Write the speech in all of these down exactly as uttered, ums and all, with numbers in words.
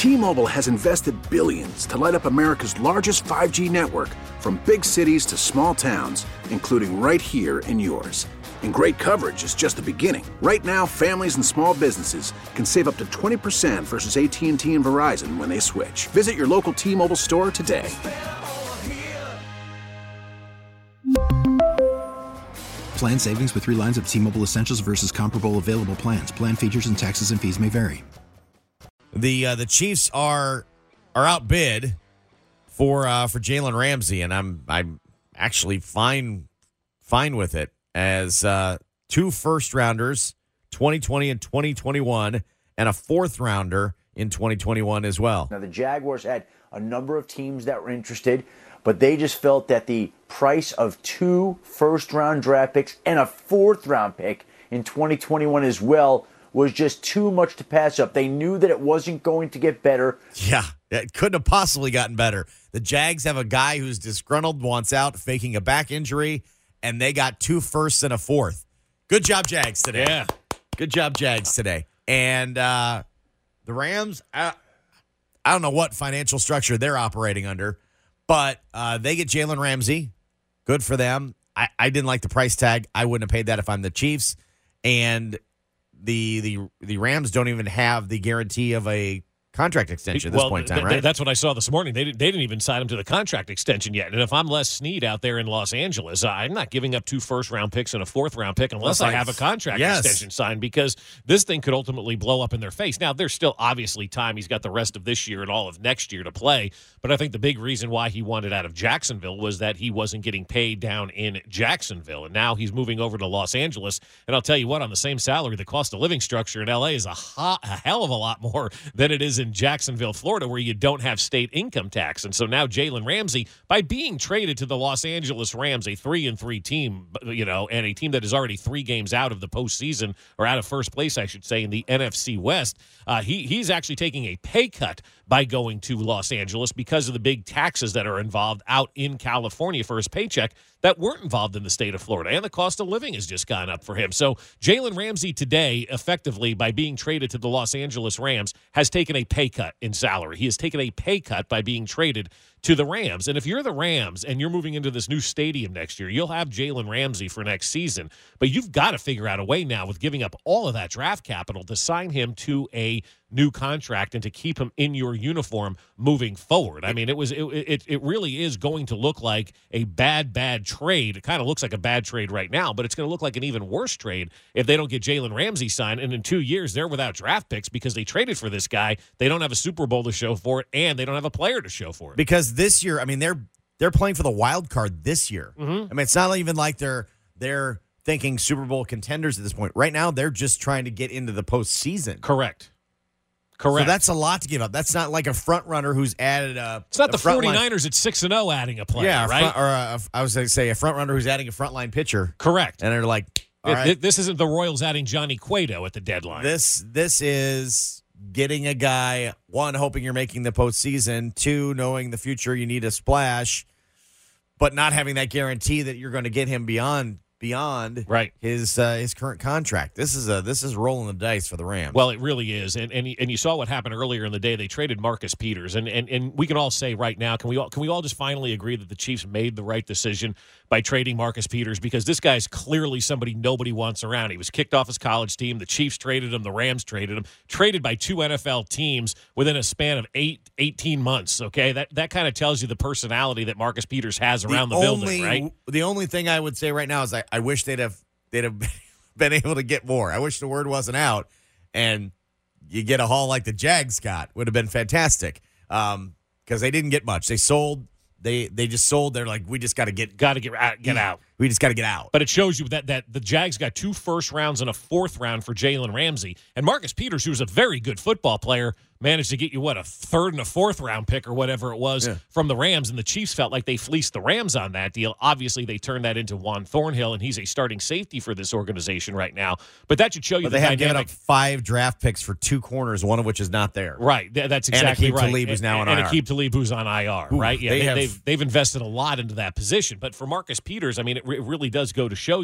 T-Mobile has invested billions to light up America's largest five G network, from big cities to small towns, including right here in yours. And great coverage is just the beginning. Right now, families and small businesses can save up to twenty percent versus A T and T and Verizon when they switch. Visit your local T-Mobile store today. Plan savings with three lines of T-Mobile Essentials versus comparable available plans. Plan features and taxes and fees may vary. The uh, the Chiefs are are outbid for uh, for Jalen Ramsey, and I'm I'm actually fine fine with it, as uh, two first rounders, twenty twenty and twenty twenty-one, and a fourth rounder in twenty twenty-one as well. Now the Jaguars had a number of teams that were interested, but they just felt that the price of two first-round draft picks and a fourth-round pick in twenty twenty-one as well was just too much to pass up. They knew that it wasn't going to get better. Yeah, it couldn't have possibly gotten better. The Jags have a guy who's disgruntled, wants out, faking a back injury, and they got two firsts and a fourth. Good job, Jags, today. Yeah. Good job, Jags, today. And uh, the Rams, I, I don't know what financial structure they're operating under, but uh, they get Jalen Ramsey. Good for them. I, I didn't like the price tag. I wouldn't have paid that if I'm the Chiefs. And the the the Rams don't even have the guarantee of a contract extension at this well, point in time, th- right? th- that's what I saw this morning. They didn't, they didn't even sign him to the contract extension yet. And if I'm Les Snead out there in Los Angeles, I'm not giving up two first-round picks and a fourth-round pick unless Well, I have a contract yes. extension signed, because this thing could ultimately blow up in their face. Now, there's still obviously time. He's got the rest of this year and all of next year to play. But I think the big reason why he wanted out of Jacksonville was that he wasn't getting paid down in Jacksonville. And now he's moving over to Los Angeles. And I'll tell you what, on the same salary, the cost of living structure in L A is a, ho- a hell of a lot more than it is in Jacksonville, Florida, where you don't have state income tax. And so now Jalen Ramsey, by being traded to the Los Angeles Rams, a three and three team, you know, and a team that is already three games out of the postseason, or out of first place, I should say, in the N F C West, uh, he he's actually taking a pay cut by going to Los Angeles because of the big taxes that are involved out in California for his paycheck that weren't involved in the state of Florida. And the cost of living has just gone up for him. So Jalen Ramsey today, effectively, by being traded to the Los Angeles Rams, has taken a pay cut in salary. He has taken a pay cut by being traded to the Rams. And if you're the Rams and you're moving into this new stadium next year, you'll have Jalen Ramsey for next season. But you've got to figure out a way now, with giving up all of that draft capital, to sign him to a new contract and to keep him in your uniform moving forward. I mean, it was it it, it really is going to look like a bad, bad trade. It kind of looks like a bad trade right now, but it's going to look like an even worse trade if they don't get Jalen Ramsey signed. And in two years, they're without draft picks because they traded for this guy. They don't have a Super Bowl to show for it, and they don't have a player to show for it. Because this year, I mean, they're they're playing for the wild card this year. Mm-hmm. I mean, it's not even like they're they're thinking Super Bowl contenders at this point. Right now, they're just trying to get into the postseason. Correct. Correct. So that's a lot to give up. That's not like a front runner who's added a. It's not a the front 49ers line. at six and oh adding a player, yeah, a right? front, or a, I was going to say a front runner who's adding a frontline pitcher. Correct. And they're like, all Th- right, th- this isn't the Royals adding Johnny Cueto at the deadline. this this is getting a guy, one, hoping you're making the postseason, two, knowing the future you need a splash, but not having that guarantee that you're going to get him beyond beyond right. his uh, his current contract. This is a this is rolling the dice for the Rams. Well, it really is, and and and you saw what happened earlier in the day. They traded Marcus Peters, and and and we can all say right now, can we all can we all just finally agree that the Chiefs made the right decision by trading Marcus Peters, because this guy's clearly somebody nobody wants around. He was kicked off his college team. The Chiefs traded him. The Rams traded him. Traded by two N F L teams within a span of eight, eighteen months. Okay, that that kind of tells you the personality that Marcus Peters has around the, the building, only, right? The only thing I would say right now is I, I wish they'd have they'd have been able to get more. I wish the word wasn't out, and you get a haul like the Jags got would have been fantastic. Um, because they didn't get much. They sold. They they just sold. They're like, we just got to get Got to get out, get out. We just got to get out. But it shows you that that the Jags got two first rounds and a fourth round for Jalen Ramsey. And Marcus Peters, who's a very good football player, managed to get you, what, a third and a fourth round pick or whatever it was yeah. from the Rams. And the Chiefs felt like they fleeced the Rams on that deal. Obviously, they turned that into Juan Thornhill, and he's a starting safety for this organization right now. But that should show you but the they have dynamic. given up five draft picks for two corners, one of which is not there. Right, Th- that's exactly and Aqib right. Talib, who's now and, on and I R. Aqib Talib, who's on I R, Ooh, right? Yeah, they they, have- they've they've invested a lot into that position. But for Marcus Peters, I mean, it, re- it really does go to show you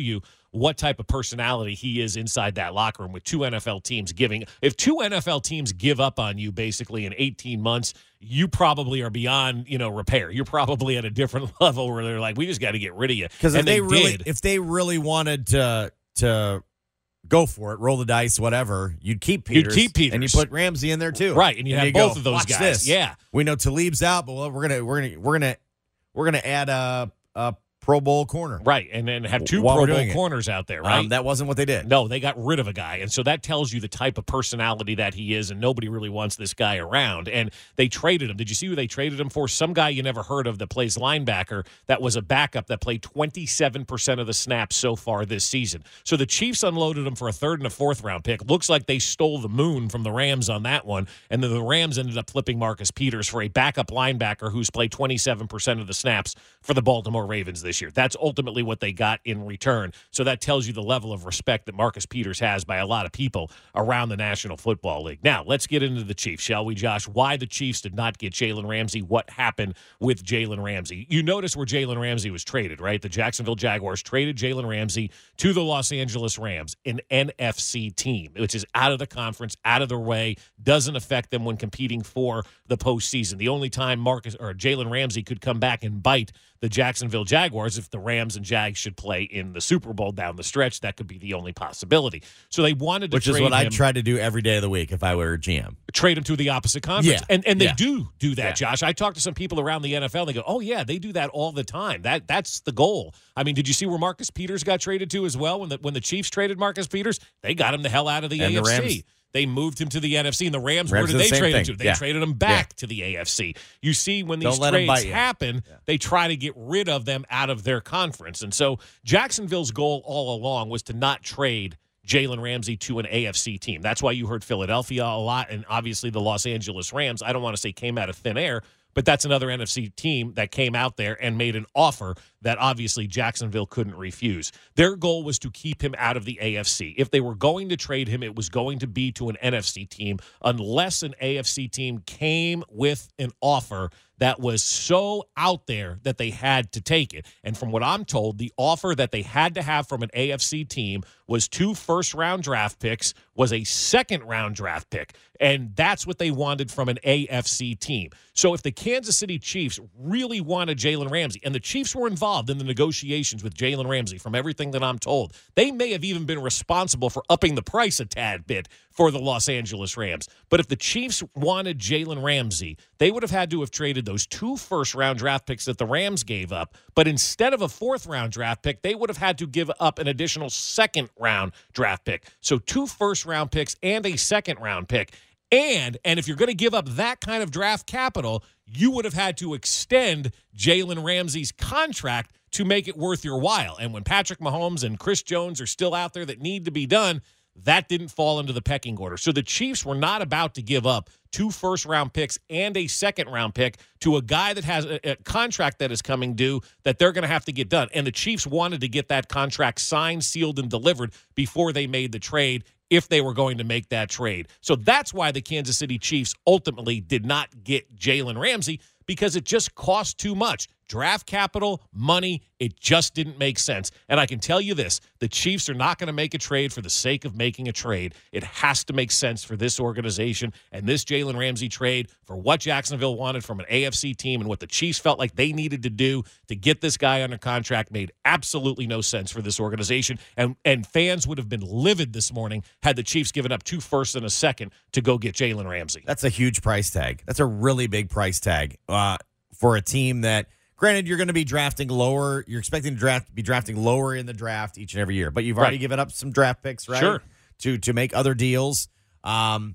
what type of personality he is inside that locker room with two N F L teams giving. If two N F L teams give up on you basically in eighteen months, you probably are beyond, you know, repair. You're probably at a different level where they're like, we just got to get rid of you. Because if And they, they really, did. if they really wanted to to go for it, roll the dice, whatever, you'd keep You'd Peters. keep Peters. and you put Ramsey in there too, Right, and you have both go, of those "Watch guys." This. Yeah. we know Talib's out, but well, we're gonna we're gonna we're gonna we're gonna add a, a Pro Bowl corner. Right, and then have two While Pro we're Bowl doing it. corners out there, right? Um, that wasn't what they did. No, they got rid of a guy. And so that tells you the type of personality that he is, and nobody really wants this guy around. And they traded him. Did you see who they traded him for? Some guy you never heard of that plays linebacker that was a backup that played twenty-seven percent of the snaps so far this season. So the Chiefs unloaded him for a third and a fourth round pick. Looks like they stole the moon from the Rams on that one. And then the Rams ended up flipping Marcus Peters for a backup linebacker who's played twenty-seven percent of the snaps for the Baltimore Ravens this year. That's ultimately what they got in return. So that tells you the level of respect that Marcus Peters has by a lot of people around the National Football League. Now, let's get into the Chiefs, shall we, Josh? Why the Chiefs did not get Jalen Ramsey, what happened with Jalen Ramsey. You notice where Jalen Ramsey was traded, right? The Jacksonville Jaguars traded Jalen Ramsey to the Los Angeles Rams, an N F C team, which is out of the conference, out of their way, doesn't affect them when competing for the postseason. The only time Marcus or Jalen Ramsey could come back and bite the Jacksonville Jaguars if the Rams and Jags should play in the Super Bowl down the stretch. That could be the only possibility. So they wanted to Which trade is what I him, try to do every day of the week if I were a G M. trade him to the opposite conference. Yeah. And and they Yeah. do do that, Yeah. Josh. I talk to some people around the N F L. They go, oh, yeah, they do that all the time. That That's the goal. I mean, did you see where Marcus Peters got traded to as well? When the, when the Chiefs traded Marcus Peters, they got him the hell out of the And the A F C. Rams- They moved him to the N F C, and the Rams, Rams where did did the they same trade him thing. to? They Yeah. traded him back to the A F C. You see, when these Don't let 'em trades bite you. happen, Yeah. they try to get rid of them out of their conference. And so Jacksonville's goal all along was to not trade Jalen Ramsey to an A F C team. That's why you heard Philadelphia a lot, and obviously the Los Angeles Rams, I don't want to say came out of thin air, but that's another N F C team that came out there and made an offer that obviously Jacksonville couldn't refuse. Their goal was to keep him out of the A F C. If they were going to trade him, it was going to be to an N F C team, unless an A F C team came with an offer that was so out there that they had to take it. And from what I'm told, the offer that they had to have from an A F C team was two first-round draft picks, was a second-round draft pick. And that's what they wanted from an A F C team. So if the Kansas City Chiefs really wanted Jalen Ramsey, and the Chiefs were involved in the negotiations with Jalen Ramsey, from everything that I'm told, they may have even been responsible for upping the price a tad bit for the Los Angeles Rams. But if the Chiefs wanted Jalen Ramsey, they would have had to have traded those two first-round draft picks that the Rams gave up. But instead of a fourth-round draft pick, they would have had to give up an additional second-round draft pick. So two first-round picks and a second-round pick. And and if you're going to give up that kind of draft capital, you would have had to extend Jalen Ramsey's contract to make it worth your while. And when Patrick Mahomes and Chris Jones are still out there that need to be done, that didn't fall into the pecking order. So the Chiefs were not about to give up two first-round picks and a second-round pick to a guy that has a, a contract that is coming due that they're going to have to get done. And the Chiefs wanted to get that contract signed, sealed, and delivered before they made the trade, if they were going to make that trade. So that's why the Kansas City Chiefs ultimately did not get Jalen Ramsey, because it just cost too much. Draft capital, money, it just didn't make sense. And I can tell you this, the Chiefs are not going to make a trade for the sake of making a trade. It has to make sense for this organization, and this Jalen Ramsey trade, for what Jacksonville wanted from an A F C team and what the Chiefs felt like they needed to do to get this guy under contract, made absolutely no sense for this organization. And, and fans would have been livid this morning had the Chiefs given up two firsts and a second to go get Jalen Ramsey. That's a huge price tag. That's a really big price tag uh, for a team that, granted, you're going to be drafting lower. You're expecting to draft be drafting lower in the draft each and every year, but you've already Right. given up some draft picks, right? Sure. To to make other deals. Um,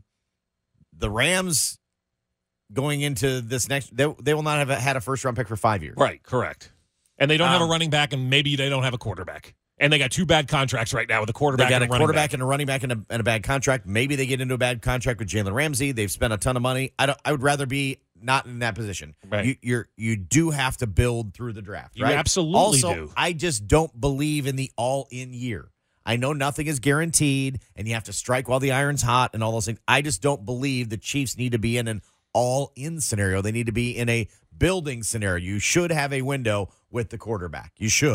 the Rams going into this next, they, they will not have had a first round pick for five years. Right, correct. And they don't have a Um, running back, and maybe they don't have a quarterback. And they got two bad contracts right now with a They quarterback got and a a running quarterback back. and a running back and a, and a bad contract. Maybe they get into a bad contract with Jalen Ramsey. They've spent a ton of money. I don't. I would rather be not in that position. Right. You, you're you do have to build through the draft. You right? absolutely also, do. I just don't believe in the all-in year. I know nothing is guaranteed, and you have to strike while the iron's hot and all those things. I just don't believe the Chiefs need to be in an all-in scenario. They need to be in a building scenario. You should have a window with the quarterback. You should.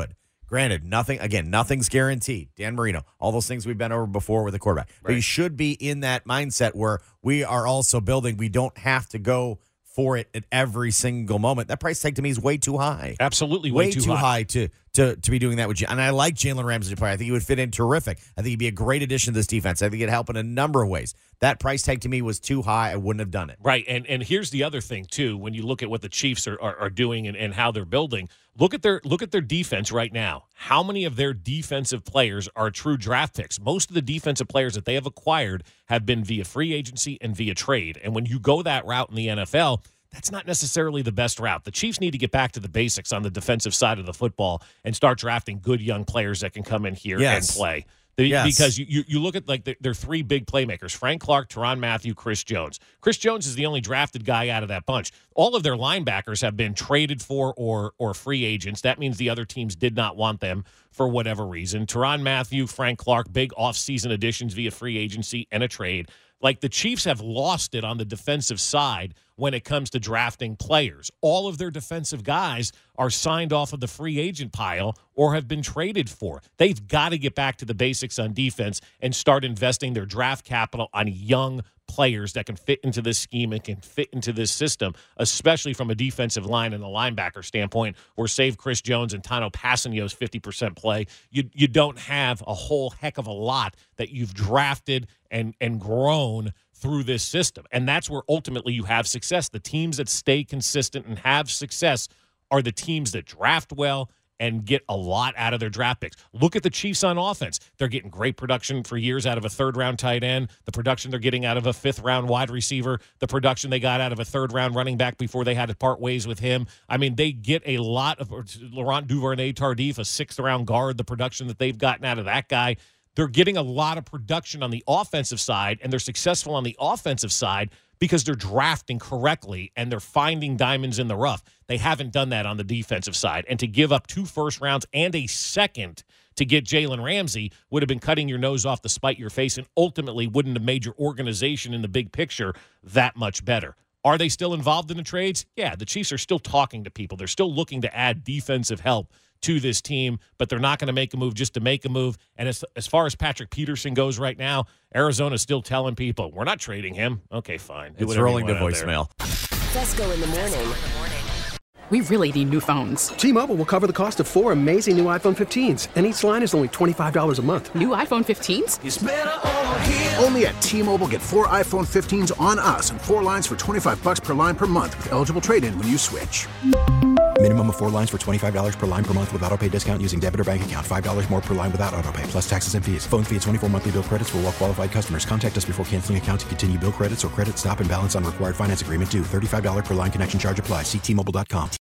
Granted, nothing, again, nothing's guaranteed. Dan Marino, all those things we've been over before with the quarterback. Right. But you should be in that mindset where we are also building. We don't have to go for it at every single moment. That price tag to me is way too high. Absolutely way, way too, too high. high to, to to be doing that with you. And I like Jalen Ramsey to play. I think he would fit in terrific. I think he'd be a great addition to this defense. I think it'd help in a number of ways. That price tag to me was too high. I wouldn't have done it. Right. And and here's the other thing, too, when you look at what the Chiefs are, are, are doing and, and how they're building. Look at their look at their defense right now. How many of their defensive players are true draft picks? Most of the defensive players that they have acquired have been via free agency and via trade. And when you go that route in the N F L, that's not necessarily the best route. The Chiefs need to get back to the basics on the defensive side of the football and start drafting good young players that can come in here yes. and play. The, yes. Because you, you, you look at like the, their three big playmakers, Frank Clark, Tyrann Mathieu, Chris Jones. Chris Jones is the only drafted guy out of that bunch. All of their linebackers have been traded for or or free agents. That means the other teams did not want them for whatever reason. Tyrann Mathieu, Frank Clark, big offseason additions via free agency and a trade. Like the Chiefs have lost it on the defensive side when it comes to drafting players. All of their defensive guys are signed off of the free agent pile or have been traded for. They've got to get back to the basics on defense and start investing their draft capital on young players that can fit into this scheme and can fit into this system, especially from a defensive line and a linebacker standpoint, where save Chris Jones and Tano Passanio's fifty percent play, you you don't have a whole heck of a lot that you've drafted and and grown through this system. And that's where ultimately you have success. The teams that stay consistent and have success are the teams that draft well and get a lot out of their draft picks. Look at the Chiefs on offense. They're getting great production for years out of a third-round tight end, the production they're getting out of a fifth-round wide receiver, the production they got out of a third-round running back before they had to part ways with him. I mean, they get a lot of Laurent Duvernay-Tardif, a sixth-round guard, the production that they've gotten out of that guy. They're getting a lot of production on the offensive side, and they're successful on the offensive side because they're drafting correctly and they're finding diamonds in the rough. They haven't done that on the defensive side. And to give up two first rounds and a second to get Jalen Ramsey would have been cutting your nose off to spite your face and ultimately wouldn't have made your organization in the big picture that much better. Are they still involved in the trades? Yeah, the Chiefs are still talking to people. They're still looking to add defensive help to this team, but they're not going to make a move just to make a move. And as, as far as Patrick Peterson goes right now, Arizona's still telling people, we're not trading him. Okay, fine. Do it's rolling to voicemail. Fesco in the morning. We really need new phones. T-Mobile will cover the cost of four amazing new iPhone fifteens, and each line is only twenty-five dollars a month. New iPhone fifteens? It's better over here. Only at T-Mobile, get four iPhone fifteens on us and four lines for twenty-five dollars per line per month with eligible trade-in when you switch. Minimum of four lines for twenty-five dollars per line per month with autopay discount using debit or bank account. five dollars more per line without autopay, plus taxes and fees. Phone fee at twenty-four monthly bill credits for well-qualified customers. Contact us before canceling account to continue bill credits or credit stop and balance on required finance agreement due. thirty-five dollars per line connection charge applies. See T Mobile dot com.